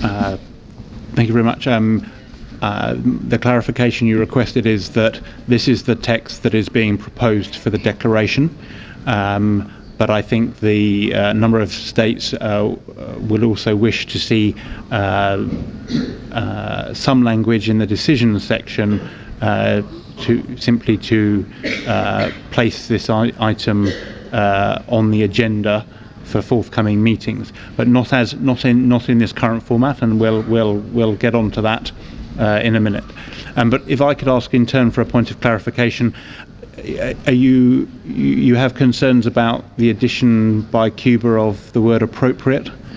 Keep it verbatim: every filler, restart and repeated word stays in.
Uh, thank you very much. Um, uh, the clarification you requested is that this is the text that is being proposed for the declaration. Um, but I think the uh, number of states uh, will also wish to see uh, uh, some language in the decision section uh, to simply to uh, place this I item uh, on the agenda for forthcoming meetings, but not as not in not in this current format, and we'll we'll we'll get on to that uh, in a minute. Um, but if I could ask in turn for a point of clarification. Are you you have concerns about the addition by Cuba of the word appropriate